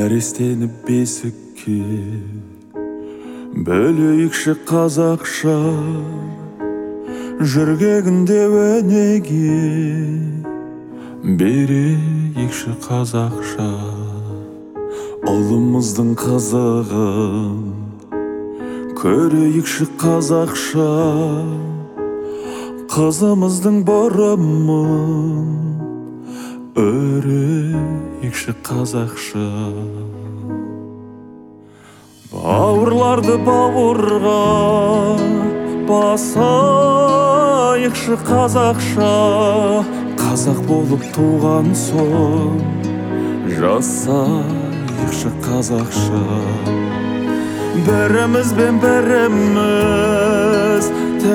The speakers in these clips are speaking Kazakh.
нәрестені бесікке бөлейікші қазақша, жүргегінде өнеге берейікші қазақша. Ұлымыздың қызығын көрейікші қазақша, қызымыздың бұрымын өрейікші қазақша. Бауырларды бауырға басайықшы қазақша, қазақ болып туған соң жасайықшы қазақша. Бірімізбен біріміз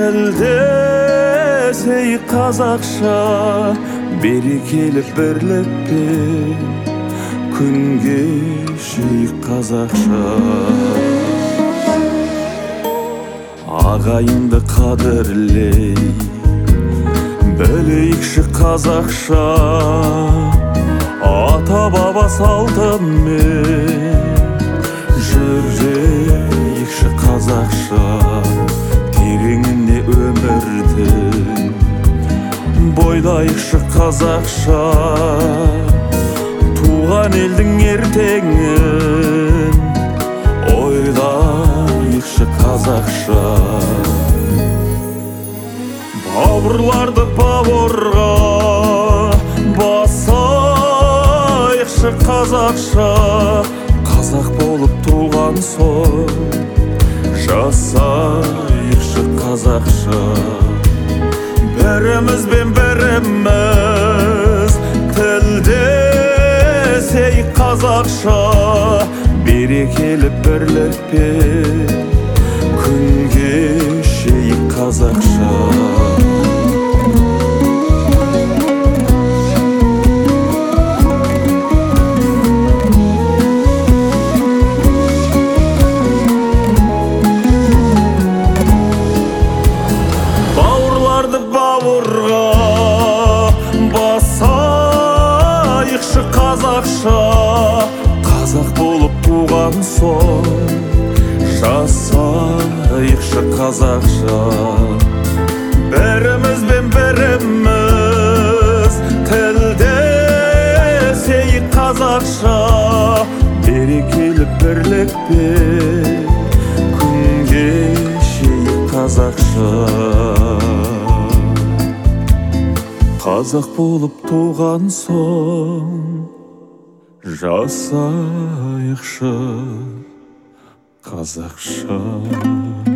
тілдесейік қазақша, берекелі бірлікпен күн кешейік қазақша. Ағайынды қадірлей білейікші қазақша, ата баба салтымен жүрейікші қазақша. Тереңіне өмірдің бойлайықшы қазақша, туған елдің ертеңін ойлайықшы қазақша. Бауырларды бауырға басайықшы қазақша, қазақ болып туған соң жасайықшы қазақша. Бірімізбен біріміз тілдесейік қазақша, берекелі бірлікпен күн кешейік қазақша. Бауырға басайықшы қазақша, қазақ болып туған соң жасайықшы қазақша. Бірімізбен біріміз тілдесейік қазақша, берекелі бірлікпен күн кешейік қазақша. Қазақ болып туған соң жасайықшы қазақша.